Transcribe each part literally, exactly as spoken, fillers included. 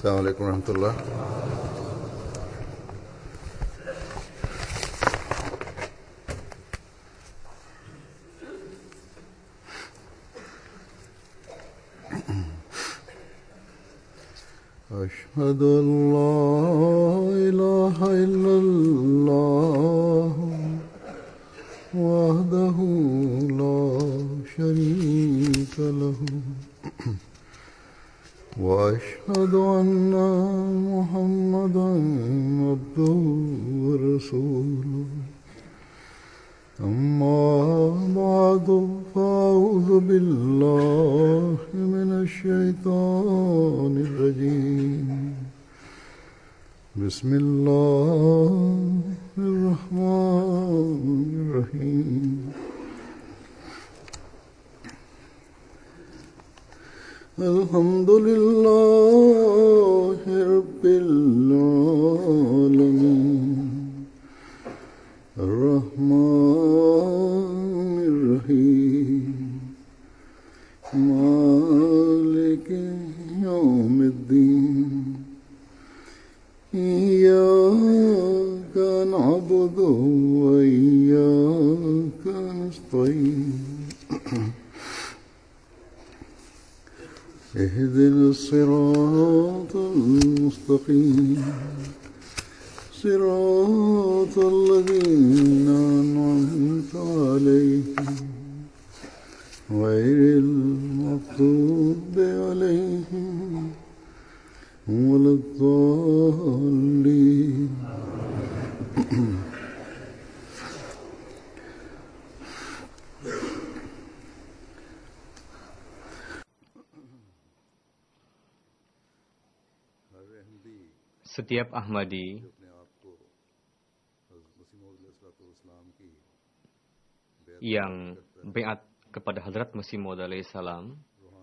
السلام عليكم ورحمة الله. أشهد أن لا إله إلا الله وحده لا شريك له وأشهد أن محمدا عبده ورسوله أما بعد فأعوذ بالله من الشيطان الرجيم بسم الله الرحمن الرحيم الحمد لله رب العالمين الرحمن الرحيم مالك يوم الدين إياك نعبد وإياك نستعين اهدنا الصراط المستقيم صراط الذين أنعمت عليهم غير المغضوب عليهم ولا الضالين. Setiap Ahmadi yang baiat kepada Hadrat Masih Maud alaihi salam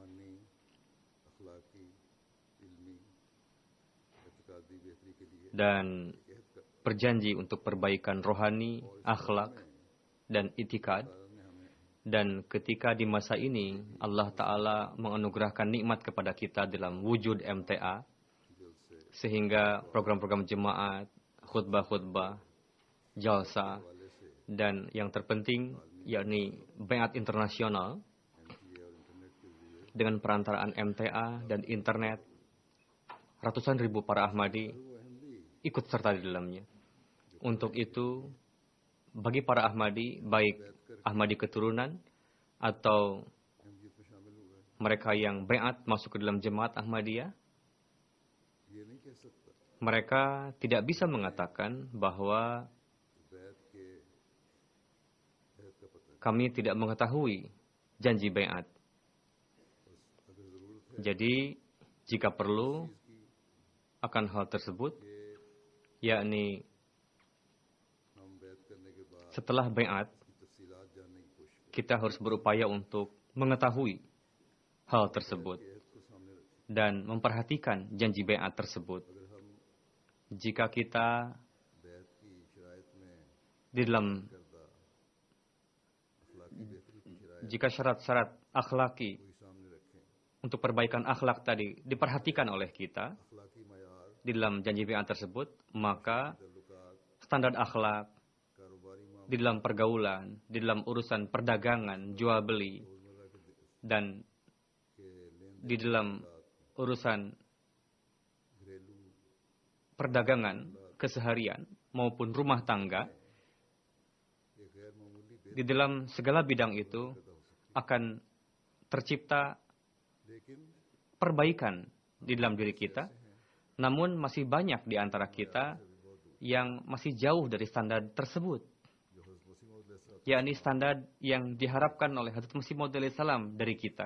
dan berjanji untuk perbaikan rohani, akhlak, dan itikad, dan ketika di masa ini Allah Ta'ala menganugerahkan nikmat kepada kita dalam wujud M T A, sehingga program-program jemaat, khutbah-khutbah, jalsa, dan yang terpenting yakni baiat internasional dengan perantaraan M T A dan internet, ratusan ribu para Ahmadi ikut serta di dalamnya. Untuk itu, bagi para Ahmadi, baik Ahmadi keturunan atau mereka yang baiat masuk ke dalam jemaat Ahmadiyah, mereka tidak bisa mengatakan bahwa kami tidak mengetahui janji baiat. Jadi, jika perlu akan hal tersebut, yakni setelah baiat, kita harus berupaya untuk mengetahui hal tersebut dan memperhatikan janji baiat tersebut. Jika kita di dalam jika syarat-syarat akhlaki untuk perbaikan akhlak tadi diperhatikan oleh kita di dalam janji baiat tersebut, maka standar akhlak di dalam pergaulan, di dalam urusan perdagangan, jual beli, dan di dalam urusan perdagangan keseharian maupun rumah tangga, di dalam segala bidang itu akan tercipta perbaikan di dalam diri kita. Namun masih banyak di antara kita yang masih jauh dari standar tersebut, yakni standar yang diharapkan oleh Hadrat Masih Maud alaihi salam dari kita.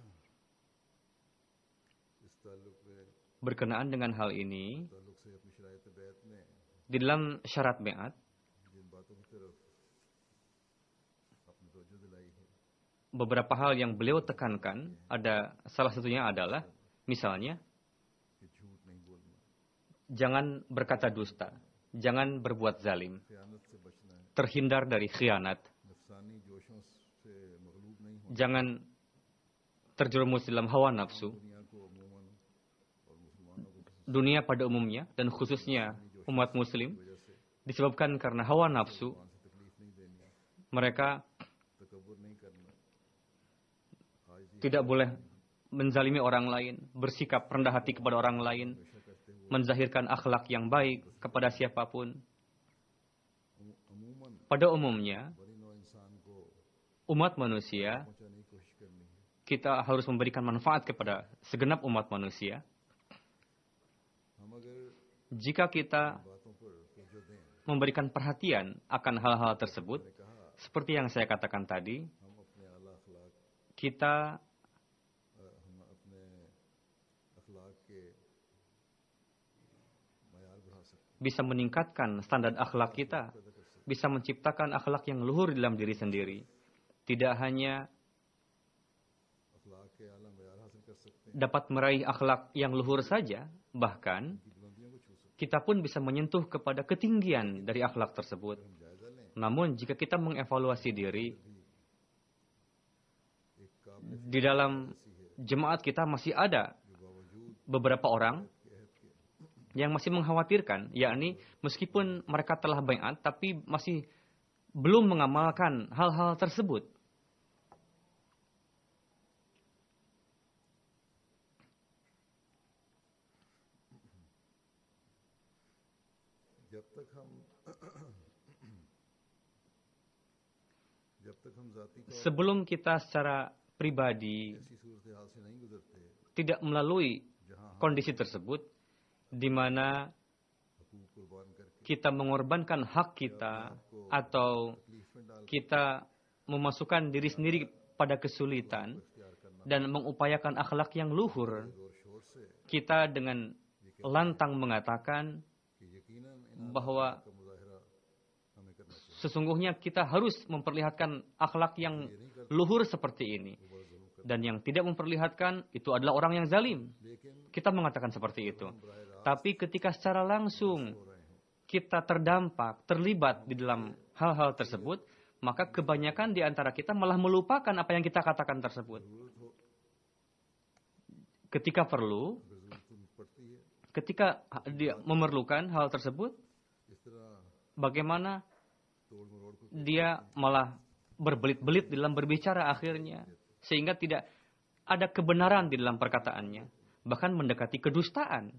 Berkenaan dengan hal ini, di dalam syarat baiat, beberapa hal yang beliau tekankan, ada salah satunya adalah, misalnya, jangan berkata dusta, jangan berbuat zalim, terhindar dari khianat, jangan terjerumus dalam hawa nafsu, dunia pada umumnya dan khususnya umat muslim disebabkan karena hawa nafsu. Mereka tidak boleh menzalimi orang lain, bersikap rendah hati kepada orang lain, menzahirkan akhlak yang baik kepada siapapun. Pada umumnya, umat manusia, kita harus memberikan manfaat kepada segenap umat manusia. Jika kita memberikan perhatian akan hal-hal tersebut, seperti yang saya katakan tadi, kita bisa meningkatkan standar akhlak kita, bisa menciptakan akhlak yang luhur dalam diri sendiri. Tidak hanya dapat meraih akhlak yang luhur saja, bahkan kita pun bisa menyentuh kepada ketinggian dari akhlak tersebut. Namun jika kita mengevaluasi diri, di dalam jemaat kita masih ada beberapa orang yang masih mengkhawatirkan, yakni meskipun mereka telah baiat, tapi masih belum mengamalkan hal-hal tersebut. Sebelum kita secara pribadi tidak melalui kondisi tersebut, di mana kita mengorbankan hak kita atau kita memasukkan diri sendiri pada kesulitan dan mengupayakan akhlak yang luhur, kita dengan lantang mengatakan bahwa sesungguhnya kita harus memperlihatkan akhlak yang luhur seperti ini. Dan yang tidak memperlihatkan itu adalah orang yang zalim. Kita mengatakan seperti itu. Tapi ketika secara langsung kita terdampak, terlibat di dalam hal-hal tersebut, maka kebanyakan di antara kita malah melupakan apa yang kita katakan tersebut. Ketika perlu, ketika dia memerlukan hal tersebut, bagaimana dia malah berbelit-belit dalam berbicara akhirnya. Sehingga tidak ada kebenaran di dalam perkataannya. Bahkan mendekati kedustaan.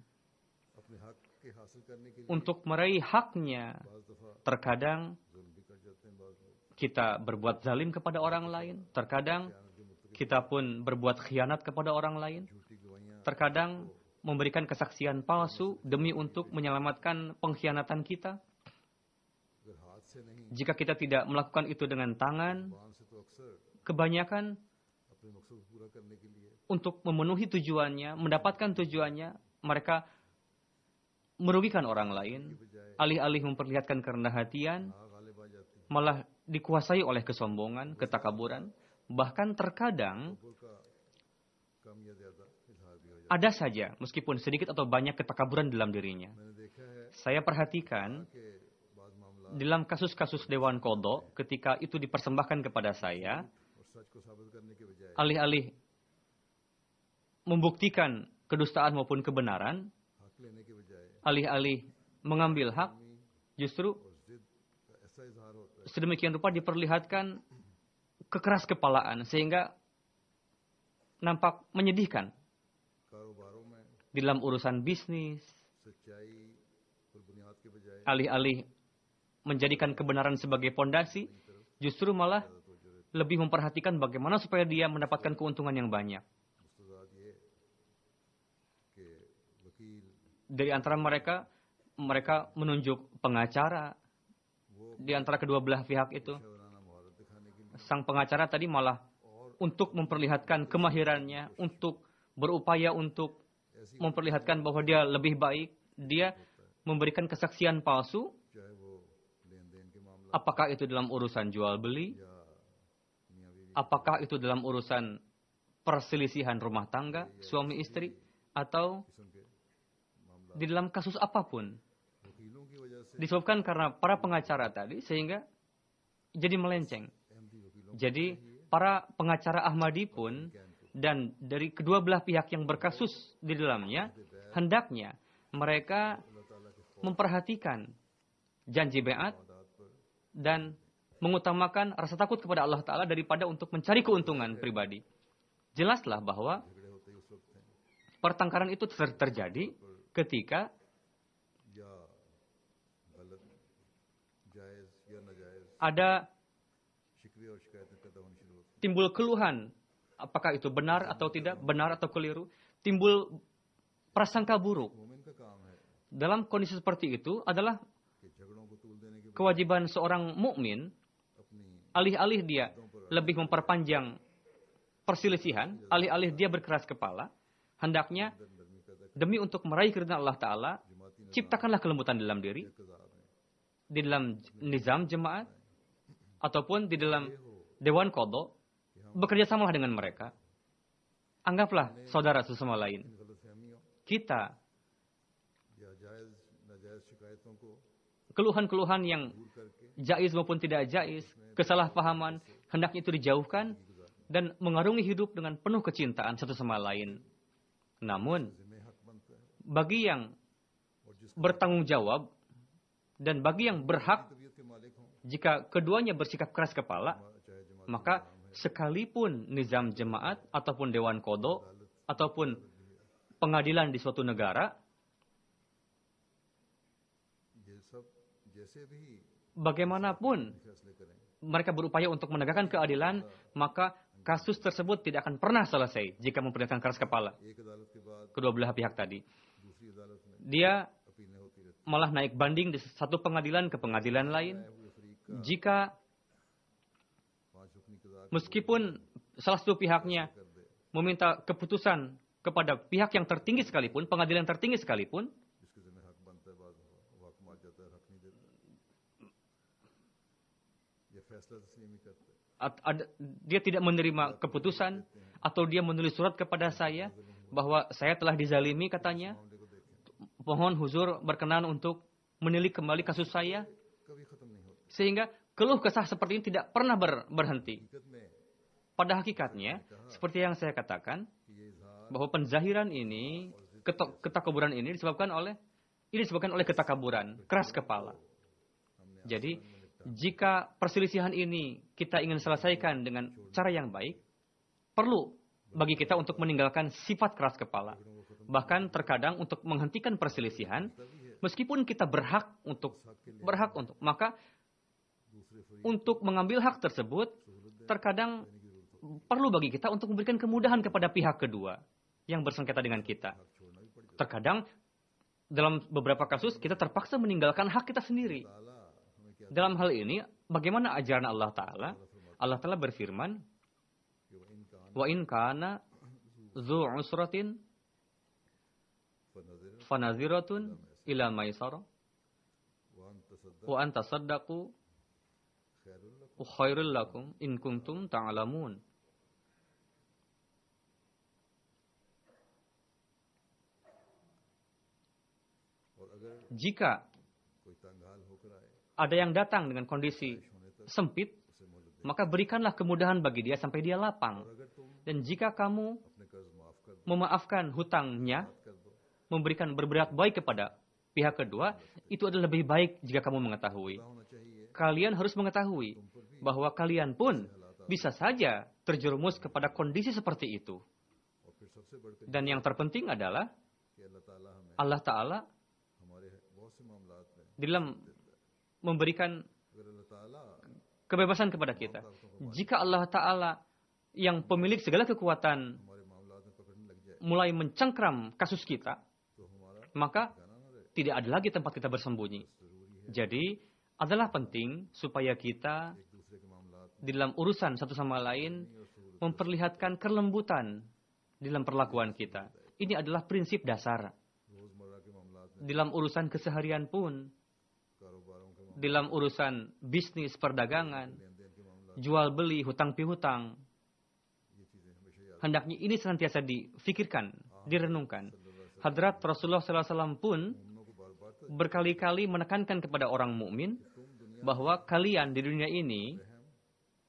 Untuk meraih haknya, terkadang kita berbuat zalim kepada orang lain. Terkadang kita pun berbuat khianat kepada orang lain. Terkadang memberikan kesaksian palsu demi untuk menyelamatkan pengkhianatan kita. Jika kita tidak melakukan itu dengan tangan, kebanyakan untuk memenuhi tujuannya, mendapatkan tujuannya, mereka merugikan orang lain. Alih-alih memperlihatkan kerendahan hatian, malah dikuasai oleh kesombongan, ketakaburan. Bahkan terkadang ada saja, meskipun sedikit atau banyak ketakaburan dalam dirinya. Saya perhatikan dalam kasus-kasus Dewan Qadha, ketika itu dipersembahkan kepada saya, alih-alih membuktikan kedustaan maupun kebenaran, alih-alih mengambil hak, justru sedemikian rupa diperlihatkan kekeras kepalaan, sehingga nampak menyedihkan. Dalam urusan bisnis, alih-alih menjadikan kebenaran sebagai pondasi, justru malah lebih memperhatikan bagaimana supaya dia mendapatkan keuntungan yang banyak. Dari antara mereka, mereka menunjuk pengacara di antara kedua belah pihak itu. Sang pengacara tadi malah untuk memperlihatkan kemahirannya, untuk berupaya untuk memperlihatkan bahwa dia lebih baik, dia memberikan kesaksian palsu. Apakah itu dalam urusan jual beli? Apakah itu dalam urusan perselisihan rumah tangga, suami istri? Atau di dalam kasus apapun? Disebabkan karena para pengacara tadi, sehingga jadi melenceng. Jadi para pengacara Ahmadi pun, dan dari kedua belah pihak yang berkasus di dalamnya, hendaknya mereka memperhatikan janji beat dan mengutamakan rasa takut kepada Allah Ta'ala daripada untuk mencari keuntungan pribadi. Jelaslah bahwa pertengkaran itu ter- terjadi ketika ada timbul keluhan, apakah itu benar atau tidak, benar atau keliru, timbul prasangka buruk. Dalam kondisi seperti itu adalah kewajiban seorang mukmin, alih-alih dia lebih memperpanjang perselisihan, alih-alih dia berkeras kepala, hendaknya demi untuk meraih keridhaan Allah Ta'ala, ciptakanlah kelembutan dalam diri, di dalam nizam jemaat, ataupun di dalam dewan qadha, bekerjasamalah dengan mereka. Anggaplah saudara sesama lain. Kita, keluhan-keluhan yang jaiz maupun tidak jaiz, kesalahpahaman, hendaknya itu dijauhkan dan mengarungi hidup dengan penuh kecintaan satu sama lain. Namun, bagi yang bertanggung jawab dan bagi yang berhak, jika keduanya bersikap keras kepala, maka sekalipun nizam jemaat ataupun dewan qadha ataupun pengadilan di suatu negara, bagaimanapun mereka berupaya untuk menegakkan keadilan, maka kasus tersebut tidak akan pernah selesai jika memperlihatkan keras kepala kedua belah pihak tadi. Dia malah naik banding di satu pengadilan ke pengadilan lain. Jika meskipun salah satu pihaknya meminta keputusan kepada pihak yang tertinggi sekalipun, pengadilan tertinggi sekalipun, Ad, dia tidak menerima keputusan, atau dia menulis surat kepada saya bahwa saya telah dizalimi, katanya, mohon huzur berkenan untuk menilik kembali kasus saya, sehingga keluh kesah seperti ini tidak pernah ber, berhenti. Pada hakikatnya, seperti yang saya katakan, bahwa penzahiran ini, ketakaburan ini disebabkan oleh ini disebabkan oleh ketakaburan, keras kepala. Jadi jika perselisihan ini kita ingin selesaikan dengan cara yang baik, perlu bagi kita untuk meninggalkan sifat keras kepala. Bahkan terkadang untuk menghentikan perselisihan, meskipun kita berhak untuk berhak untuk, maka untuk mengambil hak tersebut, terkadang perlu bagi kita untuk memberikan kemudahan kepada pihak kedua yang bersengketa dengan kita. Terkadang dalam beberapa kasus kita terpaksa meninggalkan hak kita sendiri. Dalam hal ini, bagaimana ajaran Allah Ta'ala? Allah Ta'ala berfirman, wa in kana dzu usratin fanaziratun ila maisarah wa an tasaddaqu khairul lakum in kuntum ta'lamun. Jika ada yang datang dengan kondisi sempit, maka berikanlah kemudahan bagi dia sampai dia lapang. Dan jika kamu memaafkan hutangnya, memberikan berbuat baik kepada pihak kedua, itu adalah lebih baik jika kamu mengetahui. Kalian harus mengetahui bahwa kalian pun bisa saja terjerumus kepada kondisi seperti itu. Dan yang terpenting adalah Allah Ta'ala dalam memberikan kebebasan kepada kita. Jika Allah Ta'ala yang pemilik segala kekuatan mulai mencengkram kasus kita, maka tidak ada lagi tempat kita bersembunyi. Jadi, adalah penting supaya kita di dalam urusan satu sama lain memperlihatkan kelembutan di dalam perlakuan kita. Ini adalah prinsip dasar. Dalam urusan keseharian pun, dalam urusan bisnis, perdagangan, jual beli, hutang pihutang, hendaknya ini senantiasa difikirkan, direnungkan. Hadrat Rasulullah shallallahu alaihi wasallam pun berkali-kali menekankan kepada orang mukmin bahwa kalian di dunia ini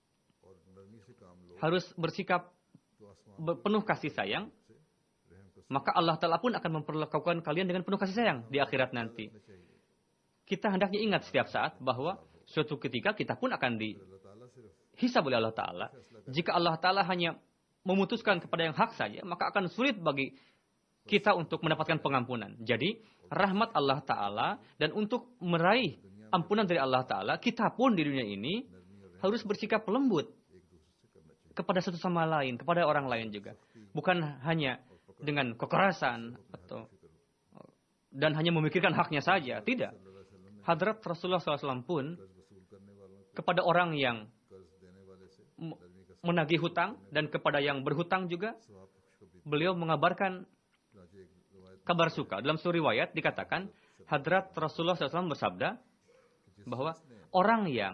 harus bersikap penuh kasih sayang maka Allah Ta'ala pun akan memperlakukan kalian dengan penuh kasih sayang di akhirat nanti. Kita hendaknya ingat setiap saat bahwa suatu ketika kita pun akan dihisab oleh Allah Ta'ala. Jika Allah Ta'ala hanya memutuskan kepada yang hak saja, maka akan sulit bagi kita untuk mendapatkan pengampunan. Jadi, rahmat Allah Ta'ala dan untuk meraih ampunan dari Allah Ta'ala, kita pun di dunia ini harus bersikap lembut kepada satu sama lain, kepada orang lain juga. Bukan hanya dengan kekerasan atau dan hanya memikirkan haknya saja. Tidak. Hadrat Rasulullah shallallahu alaihi wasallam pun kepada orang yang menagih hutang dan kepada yang berhutang juga, beliau mengabarkan kabar suka. Dalam suri riwayat dikatakan, Hadrat Rasulullah shallallahu alaihi wasallam bersabda bahwa orang yang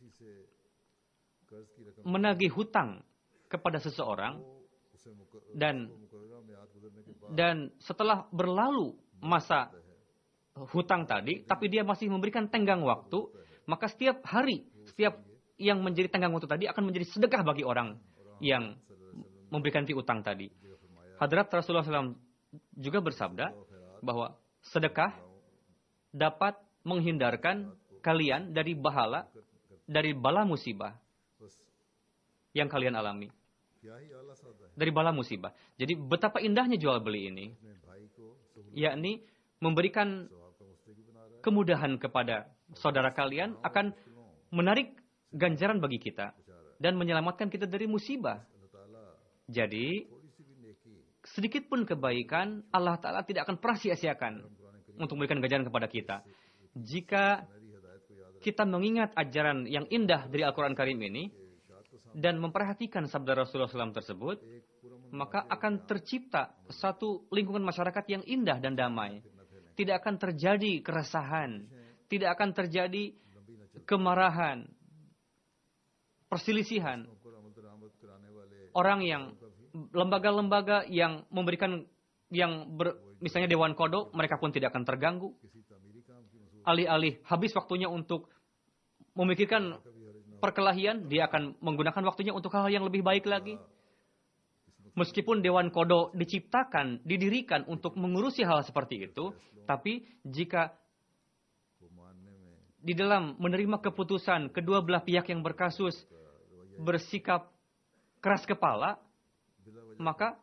menagih hutang kepada seseorang dan dan setelah berlalu masa hutang tadi, tapi dia masih memberikan tenggang waktu, maka setiap hari, setiap yang menjadi tenggang waktu tadi akan menjadi sedekah bagi orang yang memberikan piutang tadi. Hadrat Rasulullah shallallahu alaihi wasallam juga bersabda bahwa sedekah dapat menghindarkan kalian dari bahala, dari bala musibah yang kalian alami. Dari bala musibah. Jadi betapa indahnya jual beli ini. Yakni memberikan kemudahan kepada saudara kalian akan menarik ganjaran bagi kita dan menyelamatkan kita dari musibah. Jadi sedikit pun kebaikan Allah Ta'ala tidak akan pernah sia-siakan untuk memberikan ganjaran kepada kita. Jika kita mengingat ajaran yang indah dari Al-Quran Karim ini dan memperhatikan sabda Rasulullah shallallahu alaihi wasallam tersebut, maka akan tercipta satu lingkungan masyarakat yang indah dan damai. Tidak akan terjadi keresahan, tidak akan terjadi kemarahan, perselisihan. Orang yang lembaga-lembaga yang memberikan yang ber, misalnya Dewan Kodo, mereka pun tidak akan terganggu. Alih-alih habis waktunya untuk memikirkan perkelahian, dia akan menggunakan waktunya untuk hal-hal yang lebih baik lagi. Meskipun Dewan Kodo diciptakan, didirikan untuk mengurusi hal seperti itu, tapi jika di dalam menerima keputusan kedua belah pihak yang berkasus bersikap keras kepala, maka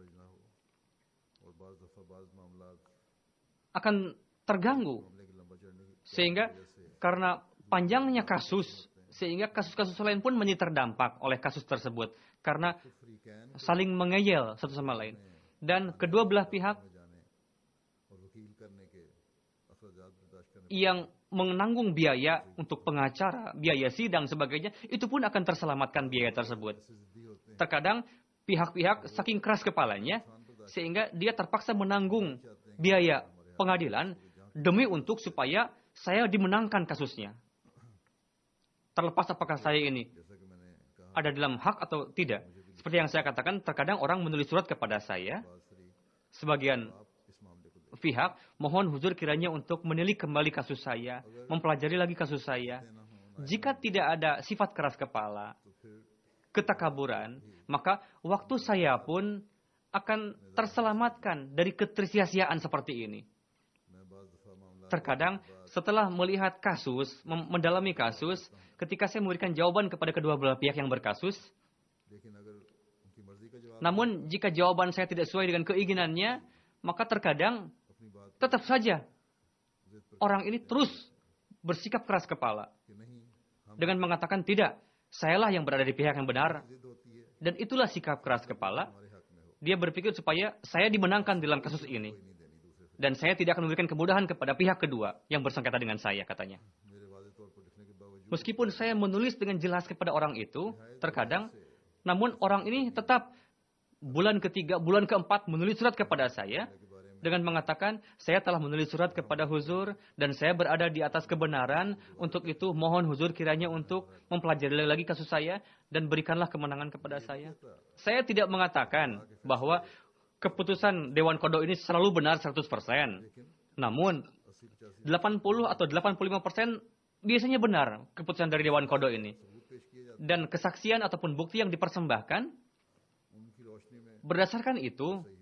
akan terganggu. Sehingga karena panjangnya kasus, sehingga kasus-kasus lain pun menjadi terdampak oleh kasus tersebut. Karena saling mengeyel satu sama lain. Dan kedua belah pihak yang menanggung biaya untuk pengacara, biaya sidang, sebagainya, itu pun akan terselamatkan biaya tersebut. Terkadang pihak-pihak saking keras kepalanya, sehingga dia terpaksa menanggung biaya pengadilan demi untuk supaya saya dimenangkan kasusnya. Terlepas apakah saya ini ada dalam hak atau tidak. Seperti yang saya katakan, terkadang orang menulis surat kepada saya, sebagian pihak, mohon huzur kiranya untuk menilik kembali kasus saya, mempelajari lagi kasus saya. Jika tidak ada sifat keras kepala, ketakaburan, maka waktu saya pun akan terselamatkan dari ketersia-siaan seperti ini. Terkadang setelah melihat kasus, mendalami kasus, ketika saya memberikan jawaban kepada kedua belah pihak yang berkasus, namun jika jawaban saya tidak sesuai dengan keinginannya, maka terkadang tetap saja orang ini terus bersikap keras kepala dengan mengatakan tidak, sayalah yang berada di pihak yang benar. Dan itulah sikap keras kepala. Dia berpikir supaya saya dimenangkan dalam kasus ini. Dan saya tidak akan memberikan kemudahan kepada pihak kedua yang bersengketa dengan saya, katanya. Meskipun saya menulis dengan jelas kepada orang itu, terkadang, namun orang ini tetap bulan ketiga, bulan keempat menulis surat kepada saya dengan mengatakan, saya telah menulis surat kepada huzur dan saya berada di atas kebenaran. Untuk itu mohon huzur kiranya untuk mempelajari lagi kasus saya dan berikanlah kemenangan kepada saya. Saya tidak mengatakan bahwa keputusan Dewan Kodo ini selalu benar seratus persen. Namun delapan puluh atau delapan puluh lima persen biasanya benar keputusan dari Dewan Kodo ini. Dan kesaksian ataupun bukti yang dipersembahkan berdasarkan itu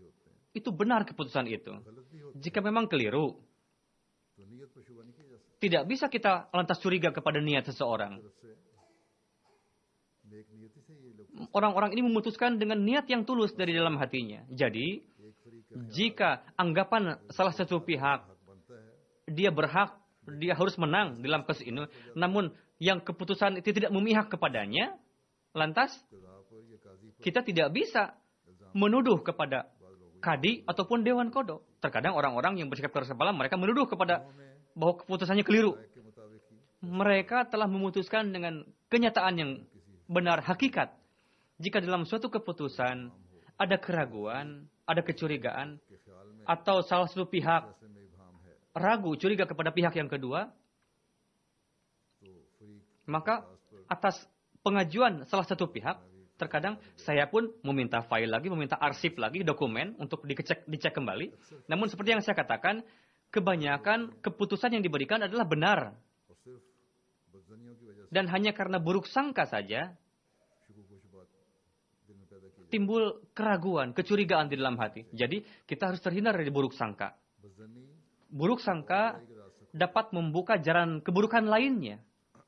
itu benar keputusan itu. Jika memang keliru, तो नीयत पर शुबा नहीं किया जा सकता। tidak bisa kita lantas curiga kepada niat seseorang. तरफ से नेक नियति से ये लोग Orang-orang ini memutuskan dengan niat yang tulus dari dalam hatinya. Jadi, एक फरीक का jika anggapan salah satu pihak हक बनता है, dia berhak, dia harus menang dalam kasus ini, namun yang keputusan itu tidak memihak kepadanya, lantas कज़ा पर या काजी पर kita tidak bisa menuduh kepada kadi ataupun dewan kodok. Terkadang orang-orang yang bersikap keras kepala, mereka menuduh kepada bahwa keputusannya keliru. के मुताबिक ही Mereka telah memutuskan dengan kenyataan yang benar, hakikat. Jika dalam suatu keputusan ada keraguan, ada kecurigaan, के ख्याल में atau salah satu pihak फैसले में इबाहम है, ragu, curiga kepada pihak yang kedua, तो फरीक maka atas pengajuan salah satu pihak, terkadang saya pun meminta file lagi, meminta arsip lagi, dokumen untuk dicek, dicek kembali. Namun seperti yang saya katakan, kebanyakan keputusan yang diberikan adalah benar. और सिर्फ बदजनियों की वजह से Dan hanya karena buruk sangka saja, शुकूक व शुबात दिल में पैदा की timbul keraguan, kecurigaan di dalam hati. Jadi kita harus terhindar dari buruk sangka. बदजनी Buruk sangka dapat membuka jalan keburukan lainnya.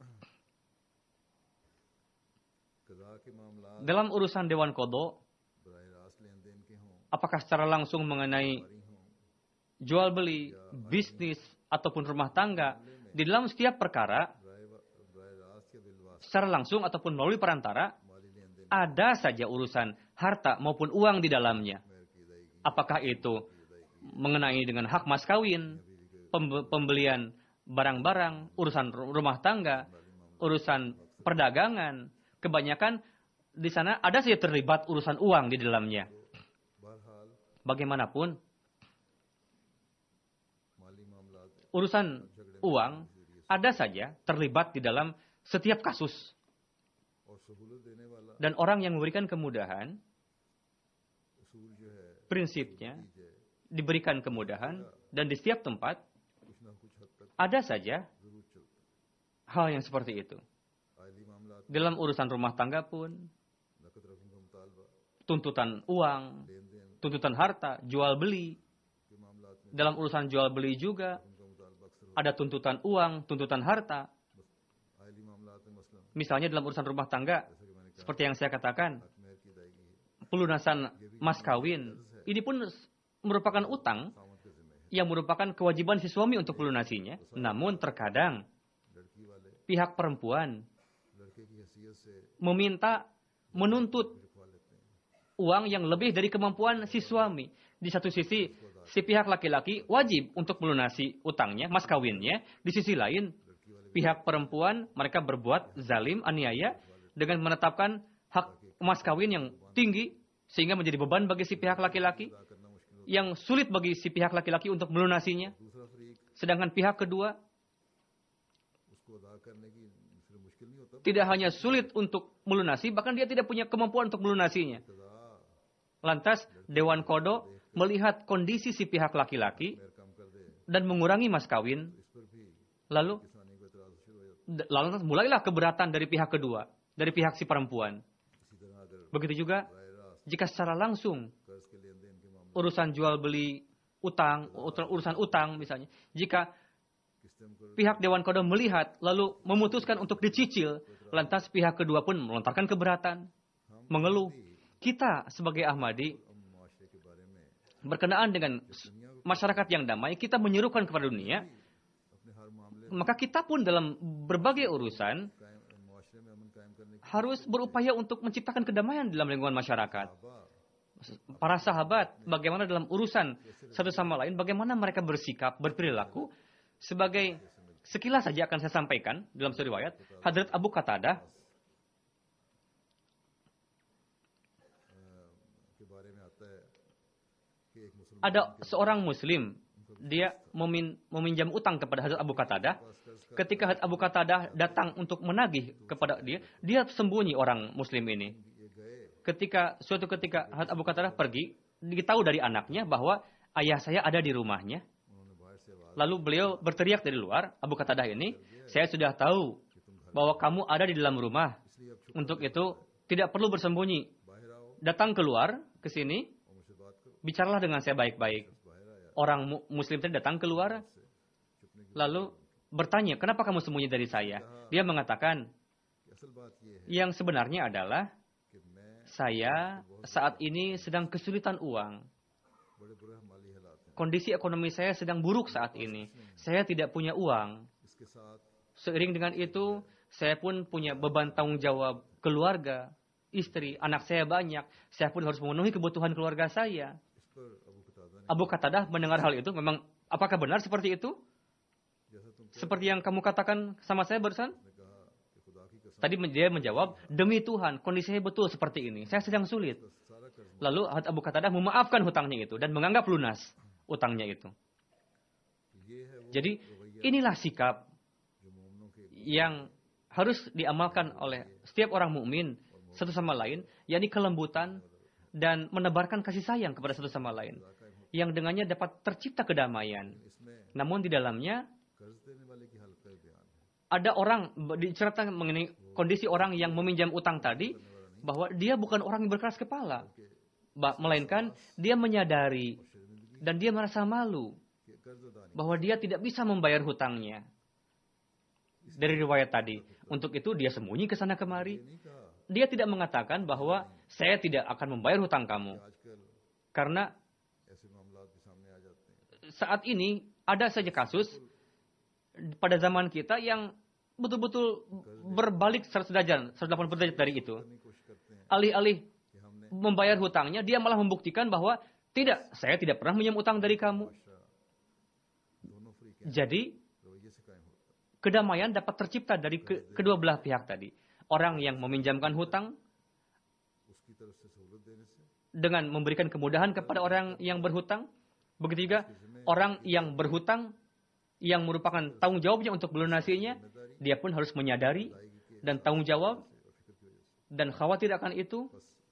कज़ा के मामला Dalam urusan Dewan Kodo, बराह रास्त लेन देन के हों, apakah secara langsung mengenai कारी हों, jual beli, bisnis, ataupun rumah tangga, di dalam setiap perkara, बराह बराह रास्त या बिलवास secara langsung ataupun melalui perantara, माली लेन देन ada saja urusan harta maupun uang di dalamnya. मेहर की जाएगी, Apakah itu mengenai dengan hak mas kawin, pembe- pembelian barang-barang, urusan ru- rumah tangga, urusan perdagangan, kebanyakan di sana ada saja terlibat urusan uang di dalamnya. बहरहाल Bagaimanapun, माली मामलात urusan uang ada saja terlibat di dalam setiap kasus. और सहूलत देने वाला Dan orang yang memberikan kemudahan, उसूल जो है prinsipnya कीजिए, diberikan kemudahan, dan di setiap tempat कुछ ना कुछ हद तक ada saja जरूर चलता hal yang seperti itu. है। आइली मामलात Dalam urusan rumah tangga pun, नकद रकम का मुतालबा, tuntutan uang, लेन देन tuntutan harta, jual beli. के मामलात में Dalam urusan jual beli juga रकम का मुतालबा अक्सर होता ada tuntutan uang, tuntutan harta. है। बस आइली मामलात में मसलन Misalnya dalam urusan rumah tangga, जैसा कि मैंने कहा seperti yang saya katakan, हक मेहर की अदायगी है, pelunasan mas kawin, ini pun merupakan utang सामत के जिम्मे है। yang merupakan kewajiban si suami untuk melunasinya. Namun terkadang लड़की वाले pihak perempuan लड़के की हैसियत से meminta, menuntut लिखवा लेते हैं। uang yang lebih dari kemampuan si suami. Di satu sisi, si pihak laki-laki wajib untuk melunasi utangnya, mas kawinnya. Di sisi lain, लड़की वाले pihak perempuan mereka berbuat zalim, aniaya dengan menetapkan hak mas kawin yang tinggi sehingga menjadi beban bagi si pihak laki-laki अदा करना मुश्किल होता yang sulit bagi si pihak laki-laki untuk melunasinya. है। दूसरा फरीक Sedangkan pihak kedua उसको अदा करने की सिर्फ मुश्किल नहीं होता, tidak hanya sulit untuk melunasi, bahkan dia tidak punya kemampuan untuk melunasinya. कज़ा Lantas Dewan Kodo melihat kondisi si pihak laki-laki मेहर कम कर दे, dan mengurangi mas kawin, इस पर भी lalu किसानी को एतराज शुरू हो जाता lalu mulailah keberatan dari pihak kedua, dari pihak si perempuan. है। इसी तरह अगर Begitu juga राय रास्त jika secara langsung कर्ज के लेन देन के मामले urusan jual beli utang, urusan utang misalnya, jika किस्तें मुकर pihak Dewan Kodo melihat lalu memutuskan untuk dicicil, lantas pihak kedua pun melontarkan keberatan, mengeluh. Kita sebagai Ahmadi हम मुआशरे के बारे में berkenaan dengan masyarakat yang damai, kita menyerukan kepada dunia, अपने हर मामले maka kita pun dalam berbagai urusan कायम मुआशरे में अमन कायम करने की harus berupaya untuk menciptakan kedamaian dalam lingkungan masyarakat. आबा Para sahabat, bagaimana dalam urusan satu sama lain, bagaimana mereka bersikap, berperilaku, sebagai sekilas saja akan saya sampaikan dalam satu riwayat, Hadrat Abu Qatadah के बारे में आता है कि एक मुसलमान ada seorang muslim, dia memin, meminjam utang kepada Hadrat Abu Qatadah. Ketika Hadrat Abu Qatadah datang untuk menagih kepada dia, dia sembunyi orang muslim ini. ये गए, Ketika suatu ketika Hadrat Abu Qatadah pergi, diketahui dari anaknya bahwa ayah saya ada di rumahnya. उन्होंने बाहर से आवाज Lalu beliau berteriak dari luar, Abu Qatadah ini, saya sudah tahu bahwa kamu ada di dalam rumah. इसलिए अब छुप Untuk itu tidak perlu bersembunyi. बाहर आओ Datang keluar ke sini और मुझसे बात करो। bicaralah dengan saya baik-baik. Orang mu- muslim tadi datang keluar, lalu bertanya, kenapa kamu sembunyi dari saya? Dia mengatakan, yang sebenarnya adalah, saya saat ini sedang kesulitan uang. Kondisi ekonomi saya sedang buruk saat ini. Saya tidak punya uang. Seiring dengan itu, saya pun punya beban tanggung jawab keluarga, istri, anak saya banyak. Saya pun harus memenuhi kebutuhan keluarga saya. Abu Qatadah mendengar hal itu, memang apakah benar seperti itu? Seperti yang kamu katakan sama saya barusan? Tadi dia menjawab, demi Tuhan, kondisinya betul seperti ini. Saya sedang sulit. Lalu Abu Qatadah memaafkan hutangnya itu dan menganggap lunas utangnya itu. Jadi inilah sikap yang harus diamalkan oleh setiap orang mukmin satu sama lain, yakni kelembutan dan menebarkan kasih sayang kepada satu sama lain, yang dengannya dapat tercipta kedamaian. Namun di dalamnya ada orang diceritakan mengenai kondisi orang yang meminjam utang tadi, bahwa dia bukan orang yang berkeras kepala, melainkan dia menyadari dan dia merasa malu bahwa dia tidak bisa membayar hutangnya. Dari riwayat tadi, untuk itu dia sembunyi ke sana kemari. Dia tidak mengatakan bahwa saya tidak akan membayar hutang kamu, karena saat ini ada saja kasus pada zaman kita yang betul-betul berbalik seratus derajat, seratus delapan puluh derajat dari itu. Alih-alih membayar hutangnya, dia malah membuktikan bahwa tidak, saya tidak pernah meminjam utang dari kamu. Jadi, kedamaian dapat tercipta dari ke, kedua belah pihak tadi. Orang yang meminjamkan hutang dengan memberikan kemudahan kepada orang yang berhutang. Begitu juga orang yang berhutang yang merupakan tanggung jawabnya untuk melunasinya, dia pun harus menyadari dan tanggung jawab dan khawatir akan itu.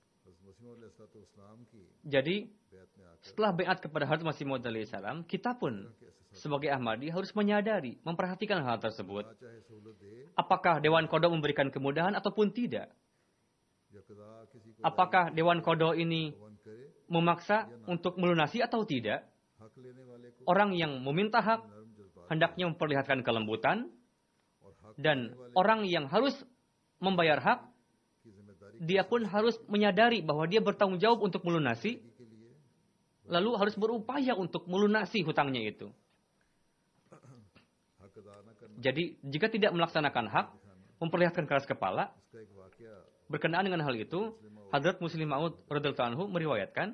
Jadi setelah baiat kepada Hazrat Masih Maud alaihi salam, kita pun sebagai Ahmadi harus menyadari, memperhatikan hal tersebut. Apakah Dewan Qadha memberikan kemudahan ataupun tidak? Apakah Dewan Qadha ini memaksa untuk melunasi atau tidak? Orang yang meminta hak hendaknya memperlihatkan kelembutan, dan orang yang harus membayar hak, dia pun harus menyadari bahwa dia bertanggung jawab untuk melunasi, lalu harus berupaya untuk melunasi hutangnya itu. Jadi, jika tidak melaksanakan hak, memperlihatkan keras kepala, berkenaan dengan hal itu, Hadrat Muslim Maud radhiyallahu anhu meriwayatkan,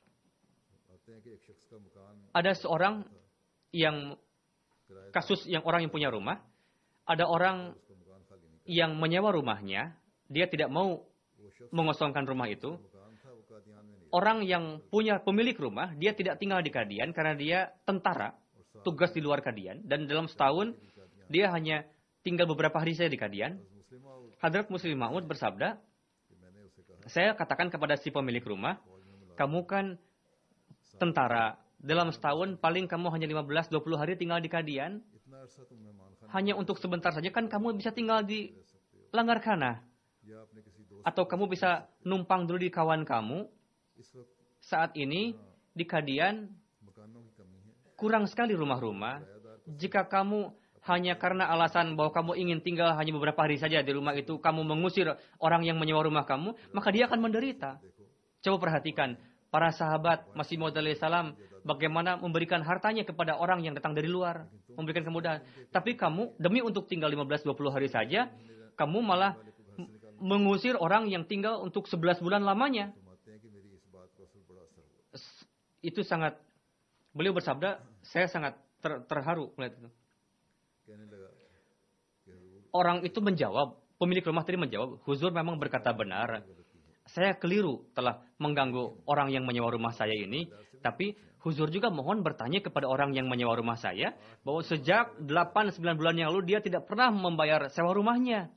ada seorang yang, kasus yang orang yang punya rumah, ada orang yang menyewa rumahnya, dia tidak mau mengosongkan rumah itu. Orang yang punya pemilik rumah, dia tidak tinggal di Qadian karena dia tentara, tugas di luar Qadian, dan dalam setahun dia hanya tinggal beberapa hari saja di Qadian. Hadrat Muslim Maud bersabda, saya katakan kepada si pemilik rumah, kamu kan tentara, dalam setahun paling kamu hanya lima belas sampai dua puluh hari tinggal di Qadian. Hanya untuk sebentar saja kan kamu bisa tinggal di Langgarkhana. Atau kamu bisa numpang dulu di kawan kamu. Saat ini di Qadian kurang sekali rumah-rumah. Jika kamu hanya karena alasan bahwa kamu ingin tinggal hanya beberapa hari saja di rumah itu, kamu mengusir orang yang menyewa rumah kamu, maka dia akan menderita. Coba perhatikan, para sahabat Masih Maud alaihi salam bagaimana memberikan hartanya kepada orang yang datang dari luar, memberikan kemudahan. Tapi kamu demi untuk tinggal lima belas sampai dua puluh hari saja, kamu malah mengusir orang yang tinggal untuk sebelas bulan lamanya. Itu sangat, beliau bersabda, saya sangat ter, terharu melihat itu. Orang itu menjawab, pemilik rumah tadi menjawab, Huzur memang berkata benar. Saya keliru telah mengganggu orang yang menyewa rumah saya ini. Tapi Huzur juga mohon bertanya kepada orang yang menyewa rumah saya, bahwa sejak delapan sembilan bulan yang lalu dia tidak pernah membayar sewa rumahnya.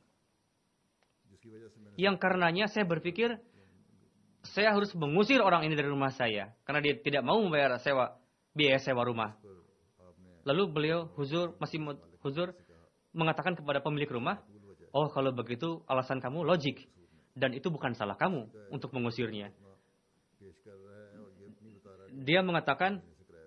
Yang karenanya saya berpikir, saya harus mengusir orang ini dari rumah saya. Karena dia tidak mau membayar sewa, biaya sewa rumah. Lalu beliau, Huzur, masih Huzur, mengatakan kepada pemilik rumah, oh kalau begitu alasan kamu logik. Dan itu bukan salah kamu untuk mengusirnya. dia mengatakan,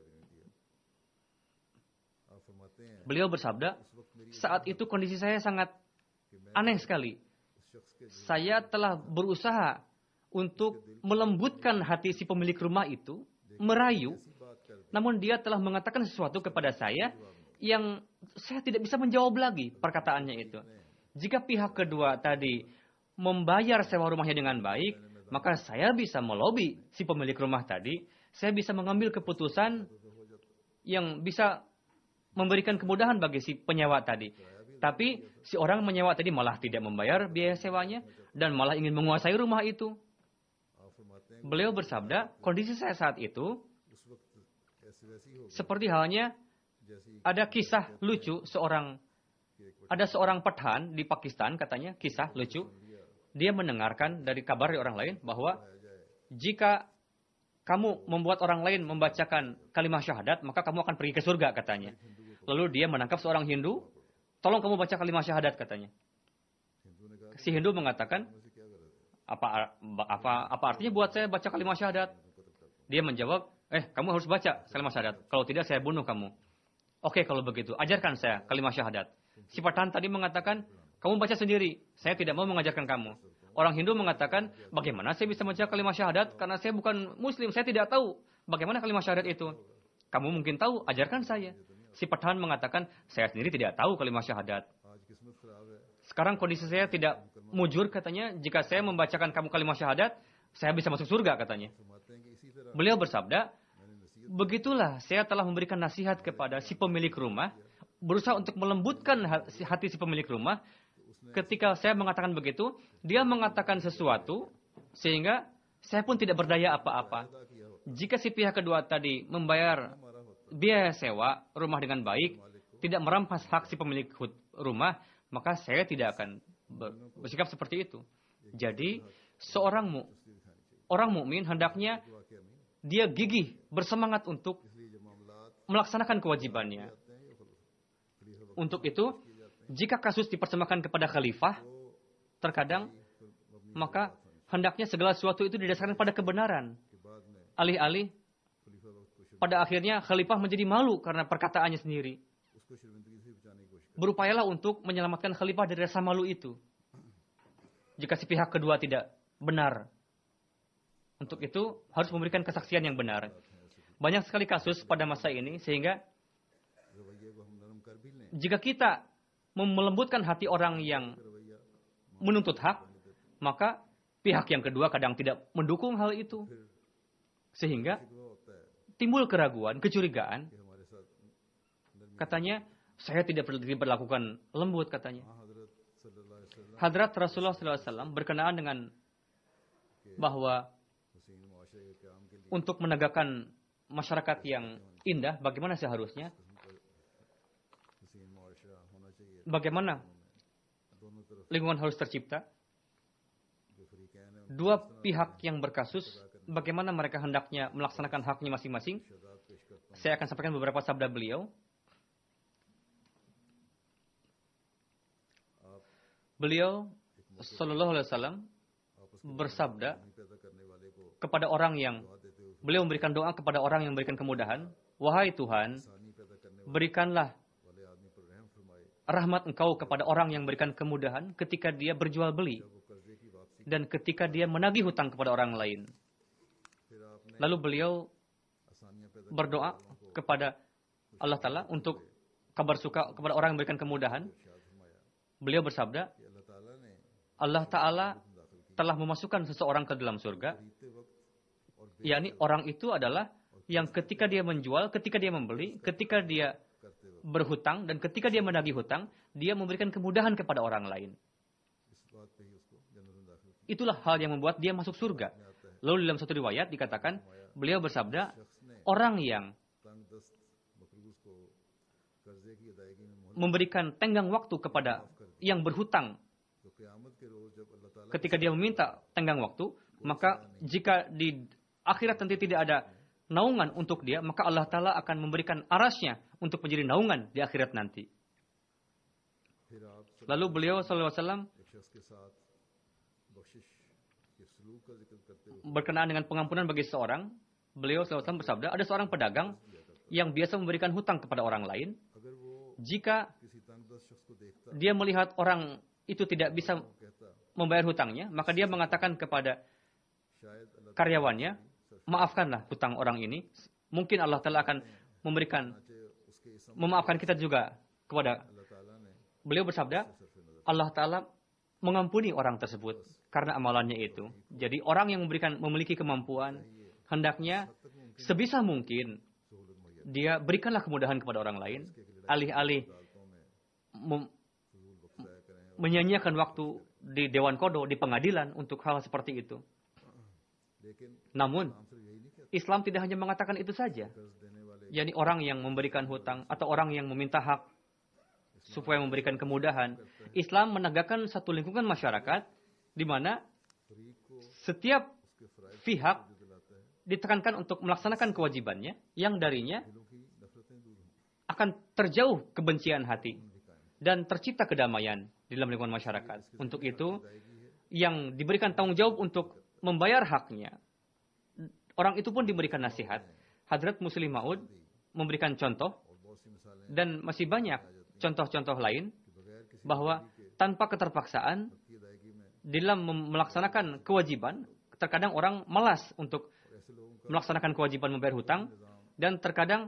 beliau bersabda, saat itu kondisi saya sangat aneh sekali. Saya telah berusaha untuk melembutkan hati si pemilik rumah itu, merayu, namun dia telah mengatakan sesuatu kepada saya yang saya tidak bisa menjawab lagi perkataannya itu. Jika pihak kedua tadi membayar sewa rumahnya dengan baik, maka saya bisa melobi si pemilik rumah tadi, saya bisa mengambil keputusan yang bisa memberikan kemudahan bagi si penyewa tadi. Tapi si orang menyewa tadi malah tidak membayar biaya sewanya dan malah ingin menguasai rumah itu. Beliau bersabda, kondisi saya saat itu seperti halnya ada kisah lucu seorang ada seorang Pathan di Pakistan, katanya kisah lucu. Dia mendengarkan dari kabar dari orang lain bahwa jika kamu membuat orang lain membacakan kalimat syahadat, maka kamu akan pergi ke surga, katanya. Lalu dia menangkap seorang Hindu, tolong kamu baca kalimat syahadat, katanya. Si Hindu mengatakan, apa apa apa artinya buat saya baca kalimat syahadat? Dia menjawab, eh kamu harus baca kalimat syahadat. Kalau tidak saya bunuh kamu. Oke, kalau begitu, ajarkan saya kalimat syahadat. Si Pathan tadi mengatakan, kamu baca sendiri, saya tidak mau mengajarkan kamu. Orang Hindu mengatakan, bagaimana saya bisa baca kalimat syahadat? Karena saya bukan Muslim, saya tidak tahu bagaimana kalimat syahadat itu. Kamu mungkin tahu, ajarkan saya. Si Pathan mengatakan, saya sendiri tidak tahu kalimat syahadat. Sekarang kondisi saya tidak mujur, katanya. Jika saya membacakan kamu kalimat syahadat, saya bisa masuk surga, katanya. Beliau bersabda, begitulah saya telah memberikan nasihat kepada si pemilik rumah, berusaha untuk melembutkan hati si pemilik rumah. Ketika saya mengatakan begitu, dia mengatakan sesuatu, sehingga saya pun tidak berdaya apa-apa. Jika si pihak kedua tadi membayar biaya sewa rumah dengan baik, tidak merampas hak si pemilik rumah, maka saya tidak akan bersikap seperti itu. Jadi, seorang mu, orang mukmin hendaknya dia gigih, bersemangat untuk melaksanakan kewajibannya. Untuk itu, jika kasus dipersembahkan kepada khalifah, terkadang, maka hendaknya segala sesuatu itu didasarkan pada kebenaran. Alih-alih, pada akhirnya khalifah menjadi malu karena perkataannya sendiri. Berupayalah untuk menyelamatkan khalifah dari rasa malu itu. Jika si pihak kedua tidak benar. Untuk itu, harus memberikan kesaksian yang benar. Banyak sekali kasus pada masa ini, sehingga jika kita melembutkan hati orang yang menuntut hak, maka pihak yang kedua kadang tidak mendukung hal itu. Sehingga timbul keraguan, kecurigaan. Katanya, saya tidak diperlakukan lembut, katanya. Hadrat Rasulullah shallallahu alaihi wasallam berkenaan dengan bahwa untuk menegakkan masyarakat yang indah, bagaimana seharusnya? Bagaimana lingkungan harus tercipta? Dua pihak yang berkasus, bagaimana mereka hendaknya melaksanakan haknya masing-masing? Saya akan sampaikan beberapa sabda beliau. Beliau sallallahu alaihi wasallam bersabda kepada orang yang beliau memberikan doa kepada orang yang memberikan kemudahan, wahai Tuhan, berikanlah rahmat Engkau kepada orang yang memberikan kemudahan ketika dia berjual beli dan ketika dia menagih hutang kepada orang lain. Lalu beliau berdoa kepada Allah Ta'ala untuk kabar suka kepada orang yang memberikan kemudahan. Beliau bersabda, Allah Ta'ala telah memasukkan seseorang ke dalam surga, yakni orang itu adalah yang ketika dia menjual, ketika dia membeli, ketika dia berhutang, dan ketika dia menagih hutang, dia memberikan kemudahan kepada orang lain. Itulah hal yang membuat dia masuk surga. Lalu dalam satu riwayat dikatakan, beliau bersabda, orang yang memberikan tenggang waktu kepada yang berhutang, ketika dia meminta tenggang waktu, maka jika di akhirat nanti tidak ada naungan untuk dia, maka Allah Ta'ala akan memberikan arasnya untuk menjadi naungan di akhirat nanti. Lalu beliau sallallahu alaihi wasallam berkenaan dengan pengampunan bagi seseorang, beliau shallallahu alaihi wasallam bersabda, ada seorang pedagang yang biasa memberikan hutang kepada orang lain. अगर वो Jika किसी तंगदस्त शख्स को देखता dia melihat orang itu tidak bisa वो कहता membayar hutangnya, maka dia mengatakan kepada शायद अल्लाह karyawannya, maafkanlah hutang orang ini. Mungkin Allah Ta'ala akan memberikan, ताला उसके इसम memaafkan kita juga kepada. अल्लाह ताला ने Beliau bersabda, सरफ नजर Allah Ta'ala mengampuni orang tersebut karena amalannya itu. Jadi orang yang memberikan memiliki kemampuan, hendaknya sebisa mungkin सहूलत मुहैया dia berikanlah kemudahan kepada orang lain, alih-alih अदालतों में mem- फजूल वक्त ज़ाया करें और menyanyiakan waktu di Dewan Kodo, di pengadilan untuk hal seperti itu. लेकिन Namun, हम सिर्फ यही नहीं कहते Islam tidak hanya mengatakan itu saja. कर्ज देने वाले Yani orang yang memberikan hutang atau orang yang meminta hak supaya memberikan kemudahan. Islam menegakkan satu lingkungan masyarakat di mana फरीक को setiap उसके फ़राइज़ pihak को दिलाता है ditekankan untuk melaksanakan kewajibannya yang darinya दिलों की नफरतें दूर हों akan terjauh kebencian hati दिखाएं dan tercipta kedamaian di dalam lingkungan masyarakat. Untuk itu, अदायगी है yang diberikan tanggung jawab untuk membayar haknya, orang itu pun diberikan nasihat. Hadrat Muslim Maud memberikan contoh और बहुत सी मिसालें dan masih banyak contoh-contoh lain कि बगैर किसी bahwa tanpa keterpaksaan की अदायगी में di dalam mem- melaksanakan kewajiban, terkadang orang malas untuk और ऐसे लोगों का melaksanakan kewajiban membayar hutang, निज़ाम dan terkadang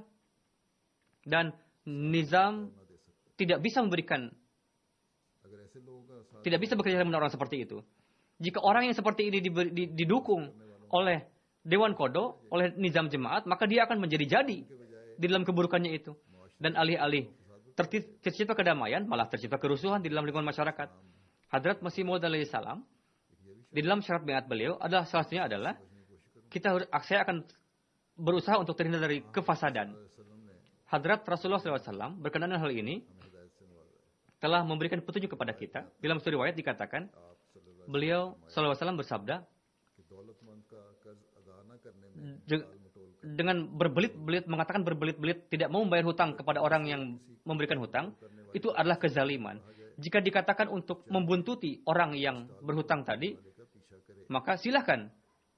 dan nizam ना दे सकता tidak bisa memberikan, अगर ऐसे लोगों का साथ tidak bisa bekerja sama dengan orang seperti itu. Jika orang yang seperti ini diberi- di- didukung oleh Dewan Kodo, oleh nizam jemaat, maka dia akan menjadi jadi के बजाय di dalam keburukannya itu. Dan alih-alih terti- tercipta kedamaian, malah tercipta kerusuhan di dalam lingkungan masyarakat. Hadrat Masih Maud alaihi salam, di dalam syarat biat beliau adalah salah satunya adalah kita harus, saya akan berusaha untuk terhindar dari kefasadan. वसल्लम ने Hadrat Rasulullah shallallahu alaihi wasallam berkenaan hal ini हमें हिदायत से नवाजा है telah memberikan petunjuk kepada kita. Dalam satu riwayat dikatakan, आप सल्लल्लाहु beliau shallallahu alaihi wasallam bersabda, कि दौलतमंद का कर्ज अदा न करने में "De- टाल मटोल कर dengan berbelit-belit, mengatakan berbelit-belit tidak mau membayar hutang kepada orang yang memberikan hutang, itu adalah kezaliman. Jika dikatakan untuk membuntuti orang yang berhutang tadi, वाले का पीछा करे maka silahkan,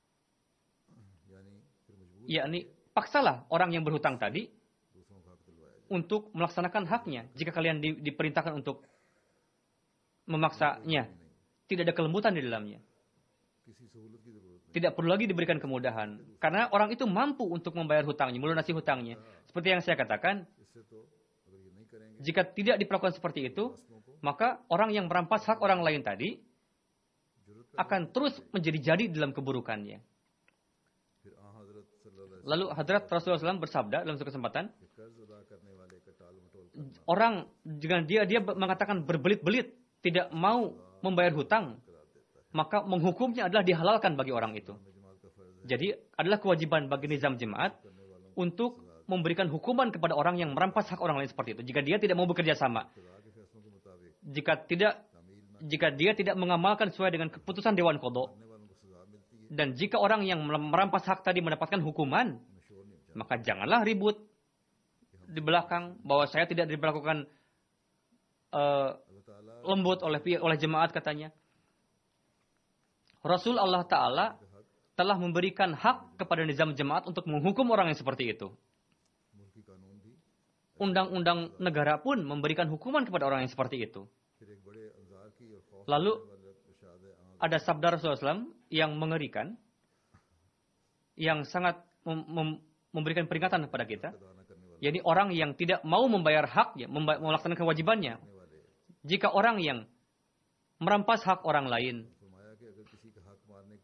यानी फिर मजबूर yakni paksalah orang yang berhutang tadi दूसरों का हक दिलवाया जाए untuk melaksanakan haknya. Jika kalian di- diperintahkan untuk memaksanya, tidak ada kelembutan di dalamnya. किसी सहूलत की जरूरत नहीं Tidak perlu lagi diberikan kemudahan. Karena orang itu mampu untuk membayar hutangnya, melunasi hutangnya. Seperti yang saya katakan, इससे तो अगर ये नहीं करेंगे jika tidak diperlakukan seperti itu, फैसलों को maka orang yang merampas hak orang lain tadi जरूरत कर akan terus menjadi-jadi dalam keburukannya. फिर आ हजरत सल्लल्लाहु अलैहि Lalu Hadrat Rasulullah shallallahu alaihi wasallam bersabda dalam suatu kesempatan, वसल्लम के कर्ज अदा करने वाले का टाल मटोल करना orang dengan dia dia mengatakan berbelit-belit tidak mau membayar hutang, करार देता है maka menghukumnya adalah dihalalkan bagi orang itu. हमें जमात का फर्ज है Jadi adalah kewajiban bagi nizam jemaat करने वालों untuk memberikan hukuman kepada orang yang merampas hak orang lain seperti itu. Jika dia tidak mau bekerja sama, खुदा के फैसलों के मुताबिक jika tidak तामील न jika dia tidak mengamalkan sesuai dengan keputusan Dewan Kodo, करने वालों को सजा मिलती है dan jika orang yang merampas hak tadi mendapatkan hukuman, हमें शोर नहीं मचा maka janganlah ribut di belakang bahwa saya tidak diberlakukan eh, अल्लाह ताला lembut oleh pi- oleh jemaat katanya. Rasul Allah Ta'ala telah memberikan hak kepada nizam jemaat untuk menghukum orang yang seperti itu. मुल्की कानून भी Undang-undang negara pun memberikan hukuman kepada orang yang seperti itu. फिर एक बड़े अंजार की और खौफ Lalu देने वाले इरशाद आम ada sabda Rasulullah shallallahu alaihi wasallam yang mengerikan, yang sangat mem- mem- memberikan peringatan kepada kita. अदा न करने वाले Jadi orang yang tidak mau membayar haknya, memba- melaksanakan kewajibannya. करने वाले Jika orang yang merampas hak orang lain, फरमाया कि अगर किसी का हक मारने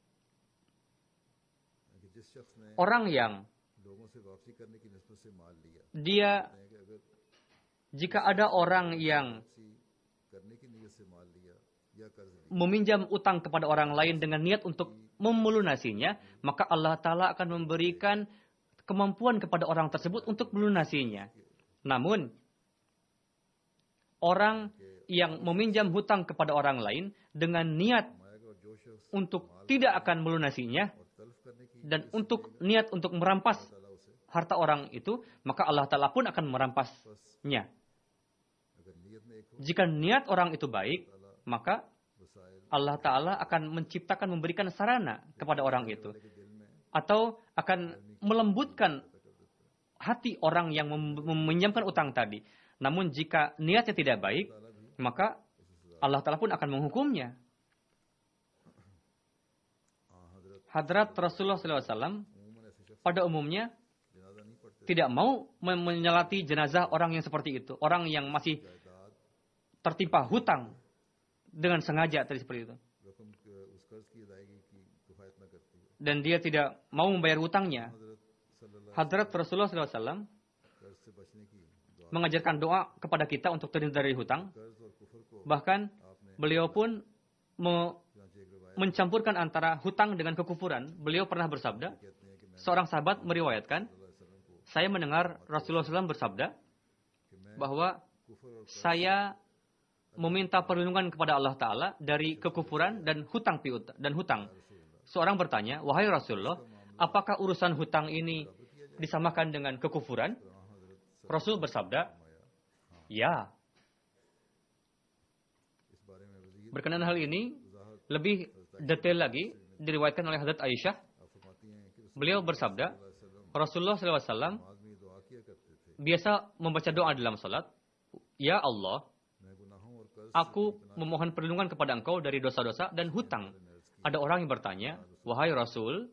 कि जिस शख्स ने orang yang लोगों से वापसी करने की निस्बत से माल लिया dia, है कि अगर jika ada orang yang वापसी करने की नीयत से माल लिया या कर्ज लिया meminjam utang kepada orang lain dengan niat untuk melunasinya, maka Allah Ta'ala akan memberikan kemampuan kepada orang tersebut untuk melunasinya. Namun, orang yang meminjam hutang kepada orang lain dengan niat फरमाया कि और जो शख्स untuk tidak akan melunasinya और तल्फ करने की dan untuk niat untuk merampas ताला उसे harta orang itu, maka Allah Ta'ala pun akan merampasnya. अगर नीयत में एक हो Jika niat orang itu baik, maka वसाइल Allah Ta'ala akan menciptakan, memberikan sarana kepada orang itu. के दिल में atau akan melembutkan hati orang yang mem- meminjamkan utang tadi. Namun jika niatnya tidak baik, maka Allah Ta'ala pun akan menghukumnya. Hadrat Rasulullah shallallahu alaihi wasallam pada umumnya tidak mau menyelati jenazah orang yang seperti itu. Orang yang masih tertimpa hutang dengan sengaja tadi seperti itu. Dan dia tidak mau membayar hutangnya. Hadrat Rasulullah shallallahu alaihi wasallam mengajarkan doa kepada kita untuk terhindar dari hutang. Bahkan beliau pun me- mencampurkan antara hutang dengan kekufuran. Beliau pernah bersabda, seorang sahabat meriwayatkan, saya mendengar Rasulullah shallallahu alaihi wasallam bersabda bahwa saya meminta perlindungan kepada Allah Ta'ala dari kekufuran dan hutang piutang dan hutang. Seorang bertanya, wahai Rasulullah, apakah urusan hutang ini disamakan dengan kekufuran? Rasul bersabda, ya. Berkenaan hal ini, lebih detail lagi diriwayatkan oleh Hadrat Aisyah. Beliau bersabda, Rasulullah shallallahu alaihi wasallam biasa membaca doa dalam salat, ya Allah, aku memohon perlindungan kepada Engkau dari dosa-dosa dan hutang. Ada orang yang bertanya, wahai Rasul,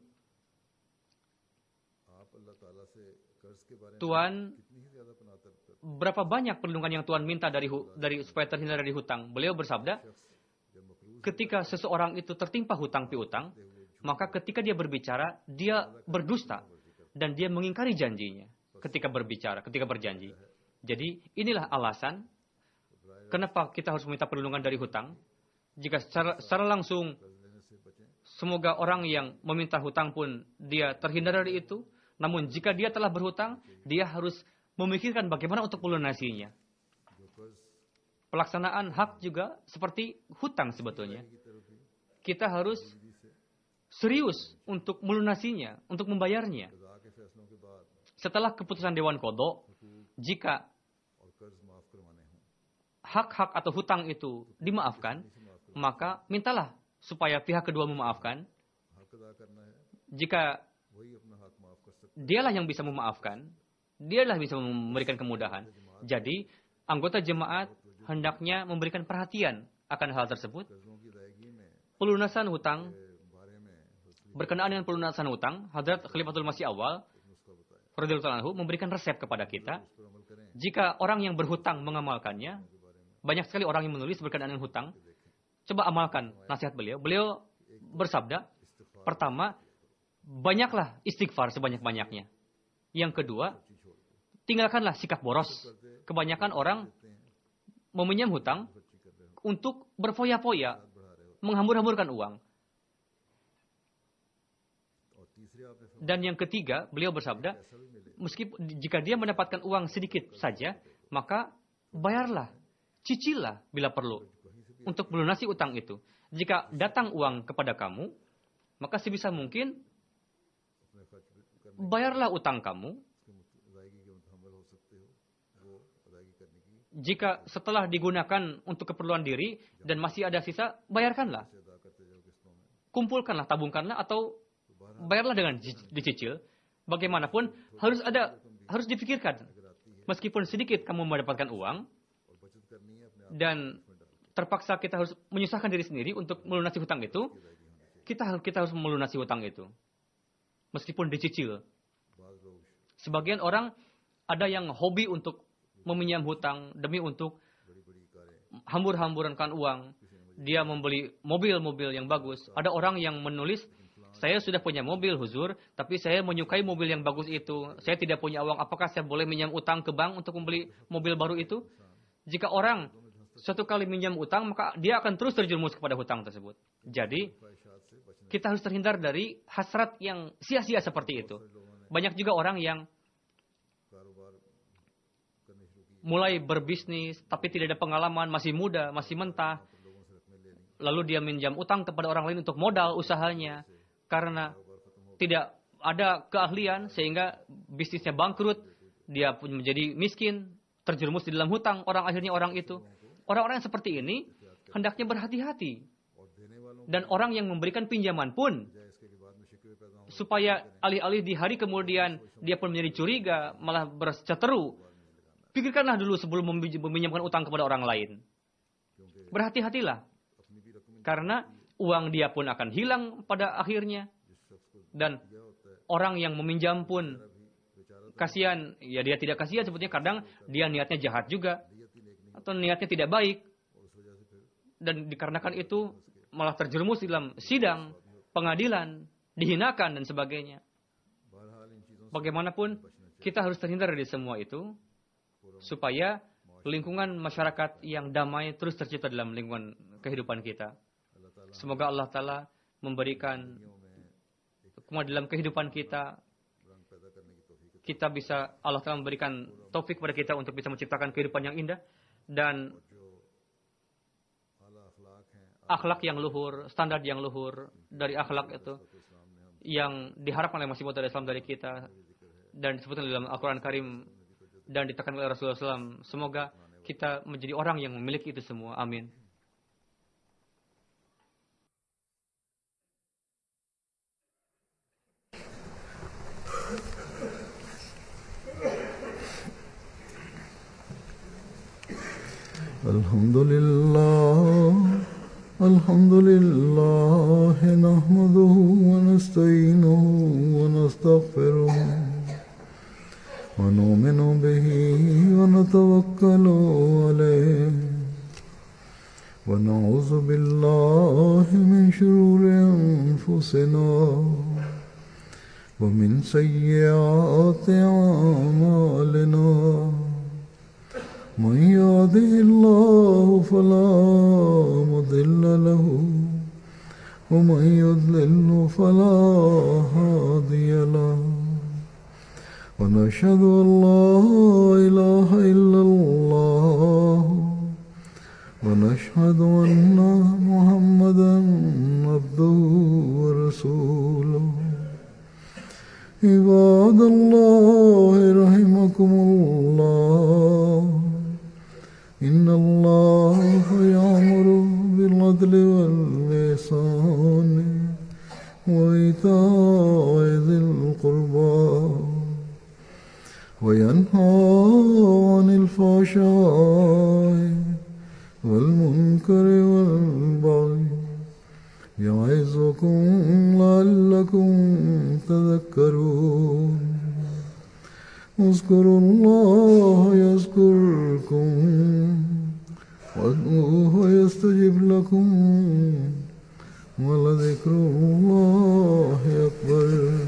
Tuhan, berapa banyak perlindungan yang Tuhan minta dari, dari supaya terhindar dari hutang? Beliau bersabda, ketika seseorang itu tertimpa hutang piutang, maka ketika dia berbicara, dia berdusta dan dia mengingkari janjinya ketika berbicara, ketika berjanji. Jadi inilah alasan kenapa kita harus meminta perlindungan dari hutang. Jika secara, secara langsung semoga orang yang meminta hutang pun dia terhindar dari itu. Namun jika dia telah berhutang, dia harus memikirkan bagaimana untuk melunasinya. Pelaksanaan hak juga seperti hutang sebetulnya. Kita harus serius untuk melunasinya, untuk membayarnya. Setelah keputusan Dewan Qadha, jika hak-hak atau hutang itu dimaafkan, maka mintalah supaya pihak kedua memaafkan. Jika dialah yang bisa memaafkan, dialah yang bisa memberikan kemudahan. Jadi, anggota jemaat hendaknya memberikan perhatian akan hal tersebut. Pelunasan hutang, berkenaan dengan pelunasan hutang, Hadrat Khalifatul Masih Awal radhiyallahu anhu memberikan resep kepada kita. Jika orang yang berhutang mengamalkannya, banyak sekali orang yang menulis berkenaan dengan hutang. Coba amalkan nasihat beliau. Beliau bersabda, pertama, banyaklah istighfar sebanyak-banyaknya. Yang kedua, tinggalkanlah sikap boros. Kebanyakan orang meminjam hutang untuk berfoya-foya, menghambur-hamburkan uang. Dan yang ketiga, beliau bersabda, meskipun jika dia mendapatkan uang sedikit saja, maka bayarlah, cicillah bila perlu untuk melunasi utang itu. Jika datang uang kepada kamu, maka sebisa mungkin bayarlah utang kamu. Jika setelah digunakan untuk keperluan diri dan masih ada sisa, bayarkanlah. Kumpulkanlah, tabungkanlah, atau bayarlah dengan dicicil. Bagaimanapun harus ada, harus dipikirkan. Meskipun sedikit kamu mendapatkan uang dan terpaksa kita harus menyusahkan diri sendiri untuk melunasi hutang itu, kita kita harus melunasi hutang itu. Meskipun dicicil. Sebagian orang ada yang hobi untuk meminjam hutang demi untuk hambur-hamburankan uang. Dia membeli mobil-mobil yang bagus. Ada orang yang menulis, saya sudah punya mobil, Huzur, tapi saya menyukai mobil yang bagus itu. Saya tidak punya uang, apakah saya boleh minjam utang ke bank untuk membeli mobil baru itu? Jika orang suatu kali minjam utang, maka dia akan terus terjerumus kepada hutang tersebut. Jadi, kita harus terhindar dari hasrat yang sia-sia seperti itu. Banyak juga orang yang mulai berbisnis, tapi tidak ada pengalaman, masih muda, masih mentah. Lalu dia minjam utang kepada orang lain untuk modal usahanya. Karena tidak ada keahlian, sehingga bisnisnya bangkrut. Dia pun menjadi miskin, terjerumus di dalam hutang. Orang akhirnya orang itu. Orang-orang yang seperti ini, hendaknya berhati-hati. Dan orang yang memberikan pinjaman pun, supaya alih-alih di hari kemudian dia pun menjadi curiga, malah berseteru. Pikirkanlah dulu sebelum meminjamkan utang kepada orang lain. Berhati-hatilah. Karena uang dia pun akan hilang pada akhirnya. Dan orang yang meminjam pun kasihan. Ya dia tidak kasihan sebetulnya, kadang dia niatnya jahat juga. Atau niatnya tidak baik. Dan dikarenakan itu malah terjerumus dalam sidang, pengadilan, dihinakan dan sebagainya. Bagaimanapun kita harus terhindar dari semua itu. Supaya lingkungan masyarakat yang damai terus tercipta dalam lingkungan kehidupan kita. Semoga Allah Ta'ala memberikan dalam kehidupan kita, kita bisa, Allah Ta'ala memberikan taufik kepada kita untuk bisa menciptakan kehidupan yang indah dan akhlak yang luhur, standar yang luhur dari akhlak itu yang diharapkan oleh Masih Maud Islam dari kita dan disebutkan dalam Al-Quran Karim dan ditekankan oleh Rasulullah shallallahu alaihi wasallam. Semoga kita menjadi orang yang memiliki itu semua. Amin. Alhamdulillah, alhamdulillah, nahmaduhu wa nasta'inuhu wa nastaghfiruh, wa nu'minu bihi wa natawakkalu alayhi, wa na'udzu billahi min shururi anfusina wa min sayyiati a'malina. من يهده الله فلا مضل له ومن يضلل فلا هادي له ونشهد أن لا إله إلا الله ونشهد أن محمدا عبده ورسوله عباد الله رحمكم الله إن الله يأمر بالعدل والإحسان وإيتاء ذي القربى وينهى عن الفحشاء والمنكر والبغي يعظكم لعلكم تذكرون اذكروا الله يذكركم وادعوه يستجب لكم ولذكر الله أكبر.